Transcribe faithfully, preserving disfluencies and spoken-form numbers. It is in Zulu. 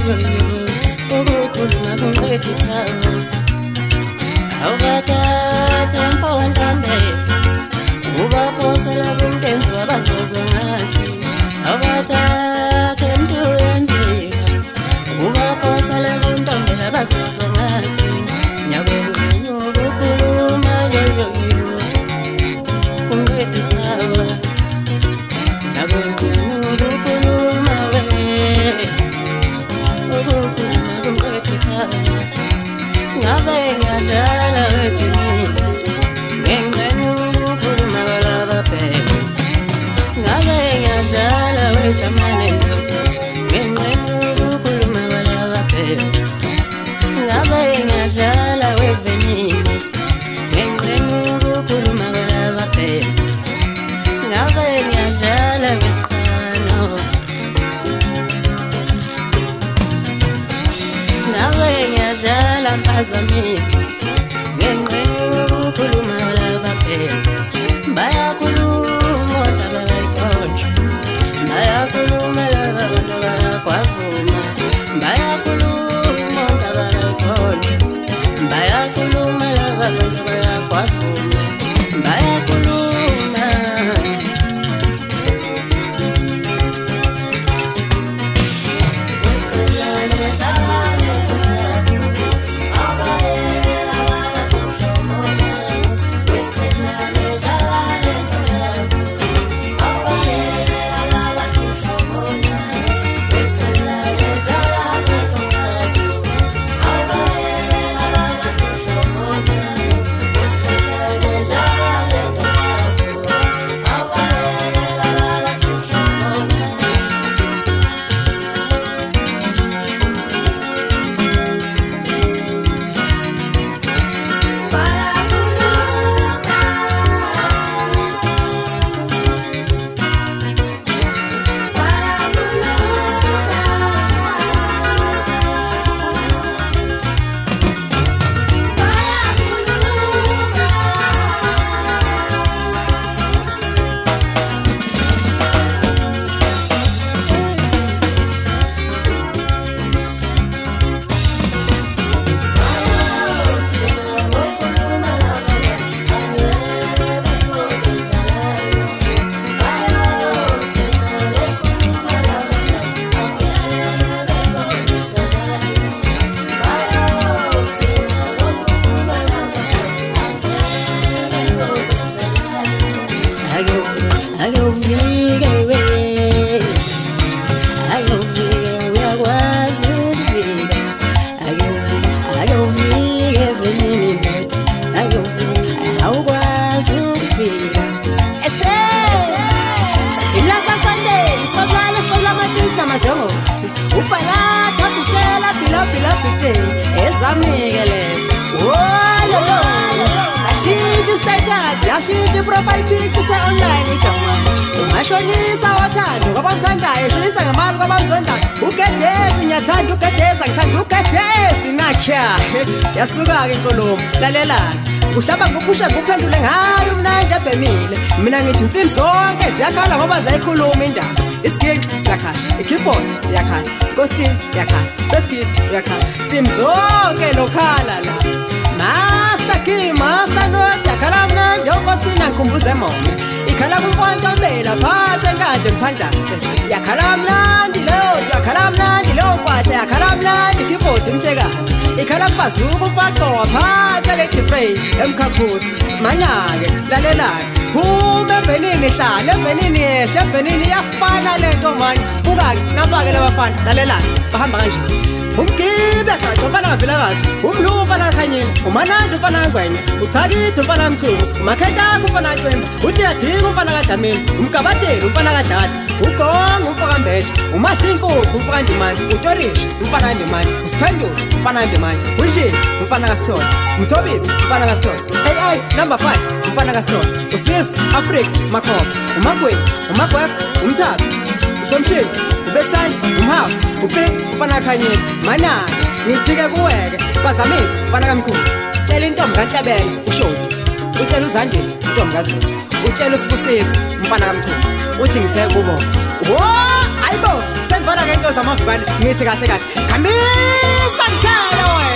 yo yo ukukhuluma kunqedwe ikhawa awubathatha mfowethambe ubaphosela kumntenzi wabazozwa ngathi awubathatha mntu wenzika ubaphosela kuntombela abazozwa ngathi nyabongenyo ukukhuluma yo yo yo kunqedwe ikhawa nyabongenyo ukukhuluma we ukukhuluma kunqedwe ikhawa ngabe ngiyadlala wethini ngenqenye ukukhuluma kwalaba bheke ngabe ngiyadlala wejamane ndoda ngenqenye ukukhuluma kwalaba bheke ngabe ngiyadlala wevenini ngenqenye ukukhuluma kwalaba bheke ngabe ngiyadlala wesiqhano ngabe ngiyadlala mpazamisa ngenqenye ukukhuluma kwalaba bheke bayakhuluma ondaba bayikhonja bayakhuluma laba bantu bayakwavuma bayakhuluma ondaba bayikhonja bayakhuluma laba bantu bayakwavuma bayakhuluma Yashintsha profile picture se online ijama ungashonisa wathando kwabamthandayo shonisa ngamali kwabamzondayo ugedezi ngiyathanda ugedezi ngithanda ugedezi nakhya yasuka ke inkulumo lalela uhlaba ngokusha nguphendule ngayo mnandi ebhemile mina ngithi insini zonke ziyakhala ngoba zayikhuluma indaba isigidi siyakhala ikeyboard yakhala costume yakhala basket yakhala sim zonke lokhala la Master Key, Master Notes, yakhala mnandi yokosina ngikhumbuze mona ikhala kumfontombela phansi enkade ngithandane yakhala mnandi leyo yakhala mnandi leyo mpahla yakhala mnandi keyboard umhlekazi ikhala kubazuka umfaqowa phansi lethi frame emkhaphuzi manyake lalelake phuma evenini hlala evenini yehle evenini iyafana lento manje buka-ke nabake labafana lalelake bahamba kanje umgibe kade umfana kavilakazi umlu umfana kakhanyeni umanandi umfana kangwenya uthakithe umfana mkhulu umakhentaka umfana kacwemba utiyadika umfana kadameni umgabateli umfana kadlala ugonga umfana kambethe umahinkukhu umfana kandimani utorisha umfana kandimani usiphendula umfana kandimani unjini umfana kasithole umthobisi umfana kasithole A I number five umfana kasithole usizo Afrika makhoba umagweni umagwekho umthathu usomshini ubethani umhawu uphi umfana kakhanyeni manake ngithike kuweke phazamisa umfana kamkhulu tshela intombi kaNhlabeni ushoti utshela uZandile intombi kaZulu utshela uSibusisi umfana kamkhulu uthi ngithe kubo Oh, ayibo, sengivana ngento zamavukane ngithi kahle kahle. Khambisa ngithela wena.